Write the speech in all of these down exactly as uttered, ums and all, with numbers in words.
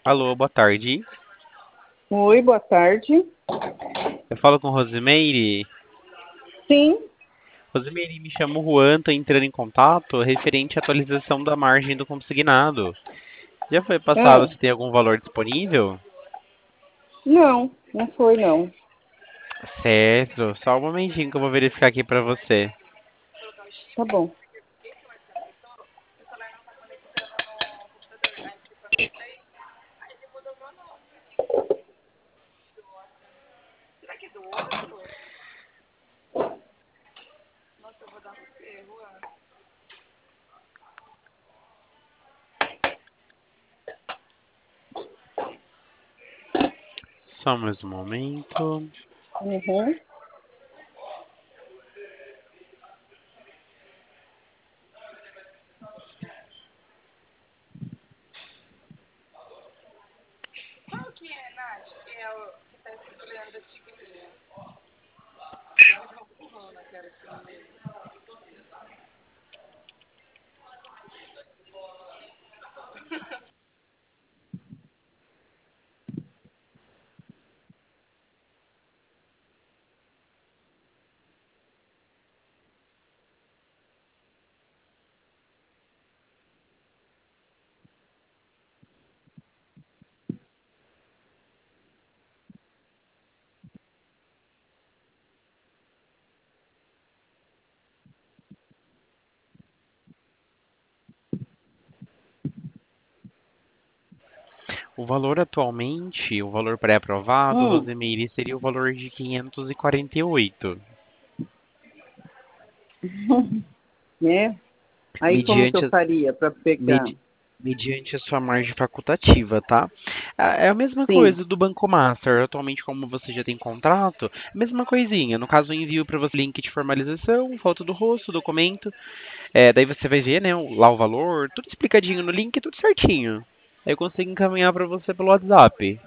Alô, boa tarde. Oi, boa tarde. Eu falo com Rosimeire. Sim, Rosimeire, me chamo Juan, tô entrando em contato referente à atualização da margem do consignado. Já foi passado ah, se tem algum valor disponível? não, não foi não. Certo, só um momentinho que eu vou verificar aqui pra você. Tá bom. Só mais um momento. Uhum. O valor atualmente, o valor pré-aprovado, Hum, Rosimeire, seria o valor de quinhentos e quarenta e oito. né? Aí como que eu Mediante as faria para pegar? Medi- mediante a sua margem facultativa, tá? Ah, É a mesma Sim. coisa do Banco Master. Atualmente, como você já tem contrato, mesma coisinha. No caso, eu envio para você link de formalização, foto do rosto, documento. É, daí você vai ver, né, o- lá o valor, tudo explicadinho no link, tudo certinho. Aí eu consigo encaminhar para você pelo WhatsApp.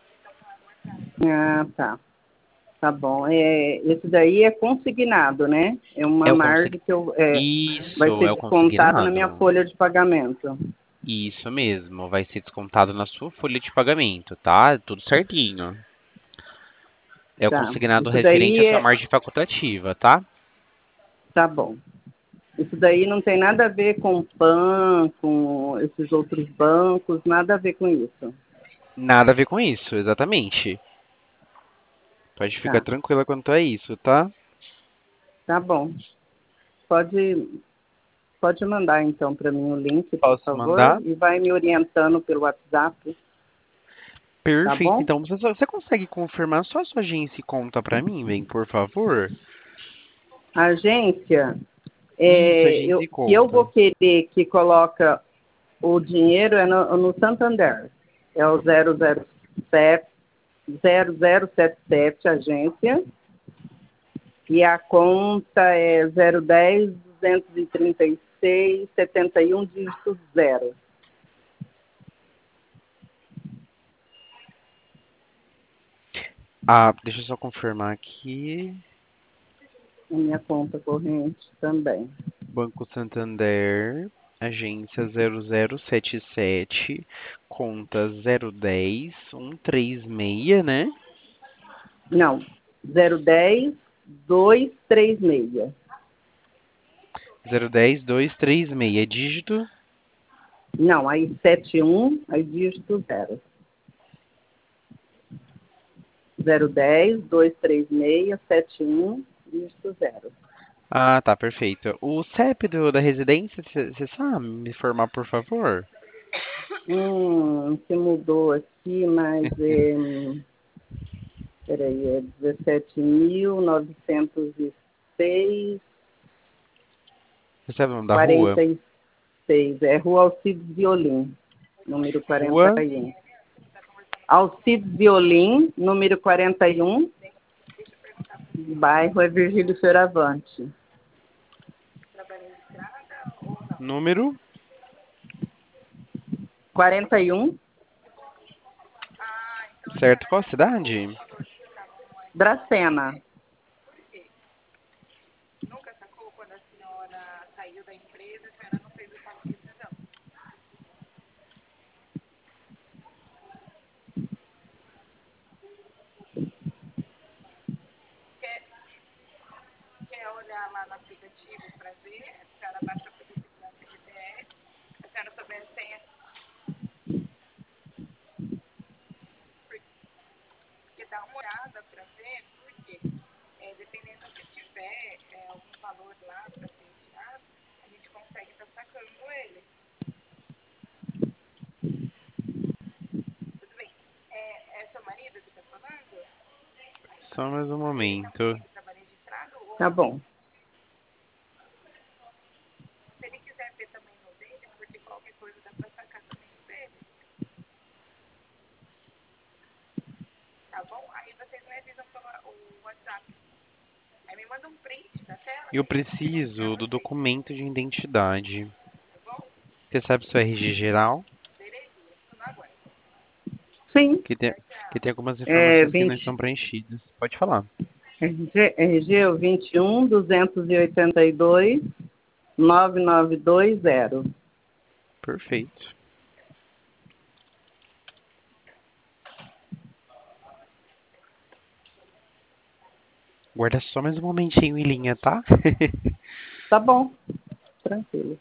Ah, tá. Tá bom. É, esse daí é consignado, né? É uma É o consegui... margem que eu, é, vai Isso, ser é o descontado na minha consignado. folha de pagamento. Isso mesmo, vai ser descontado na sua folha de pagamento, tá? Tudo certinho. É o Tá. consignado Isso referente à daí sua é. margem facultativa, tá? Tá bom. Isso daí não tem nada a ver com P A N, com esses outros bancos, nada a ver com isso. Nada a ver com isso, exatamente. Pode ficar Tá. tranquila quanto a isso, tá? Tá bom. Pode, pode mandar então para mim o link, por Posso favor, mandar? e vai me orientando pelo WhatsApp, tá Perfeito. bom? Então, você, só- você consegue confirmar só a sua agência e conta pra mim, bem, por favor? A agência, Isso, é, agência eu, e que eu vou conta. querer que coloca o dinheiro é no, no Santander. É o zero zero sete, zero zero sete sete agência, e a conta é zero dez, duzentos e trinta e seis, setenta e um, dígito zero. Ah, deixa eu só confirmar aqui. A minha conta corrente também. Banco Santander, agência zero zero sete sete, conta zero dez, cento e trinta e seis, né? Não, zero dez, duzentos e trinta e seis. zero dez, duzentos e trinta e seis, dígito. Não, aí setenta e um, aí dígito zero. zero dez, duzentos e trinta e seis, setenta e um, dígito zero. Ah, tá, perfeito. O C E P do, da residência, você sabe me informar, por favor? Hum, se mudou aqui, mas é, peraí, é dezessete mil novecentos e seis, Você sabe o nome da rua? quarenta e seis. É Rua Alcides Violim, número quarenta Rua e um. Alcides Violim, número quarenta e um, bairro é Virgílio Fioravante. número quarenta e um, certo, qual a cidade? Dracena. Só mais um momento. Tá bom. Eu preciso do documento de identidade. Você sabe seu R G geral? Sim. Que tem, que tem algumas É informações que não estão vinte, preenchidas. Pode falar. R G, R G é o vinte e um, duzentos e oitenta e dois, nove nove dois zero. Perfeito. Guarda só mais um momentinho em linha, tá? Tá bom. Tranquilo.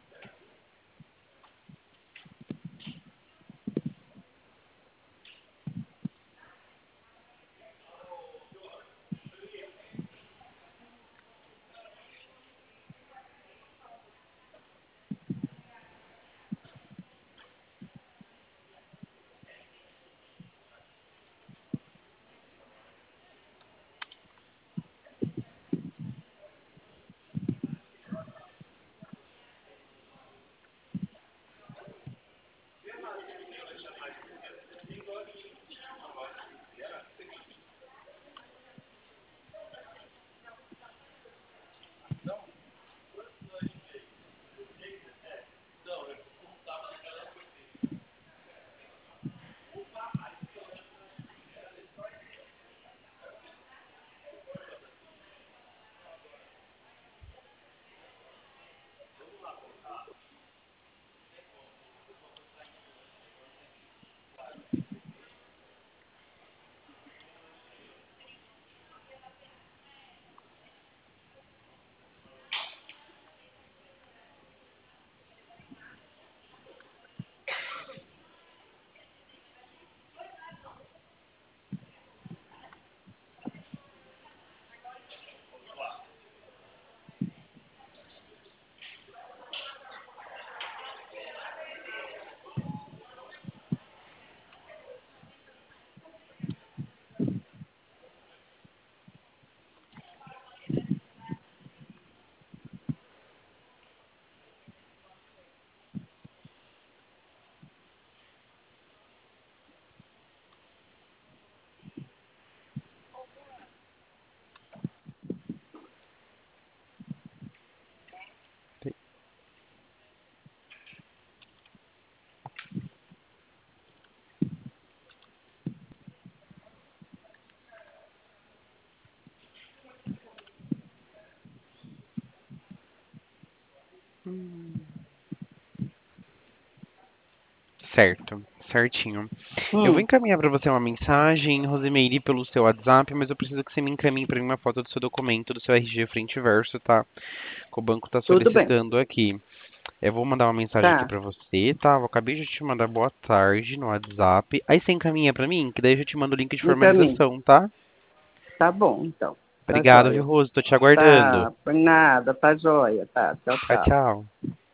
Certo, certinho. Eu vou Hum, encaminhar para você uma mensagem, Rosimeire, pelo seu WhatsApp, mas eu preciso que você me encaminhe para mim uma foto do seu documento, do seu R G frente e verso, tá? Que o banco está tudo bem. solicitando aqui. Eu vou mandar uma mensagem aqui Tá. para você, tá? Eu acabei de te mandar boa tarde no WhatsApp. Aí você encaminha para mim, que daí eu já te mando o link de Encaminho. formalização, tá? Tá bom, então. Tá Obrigado, viu, joia. Rose? Tô te aguardando. Tá, por nada, tá joia. Tá, tchau, Tchau, tchau. tchau.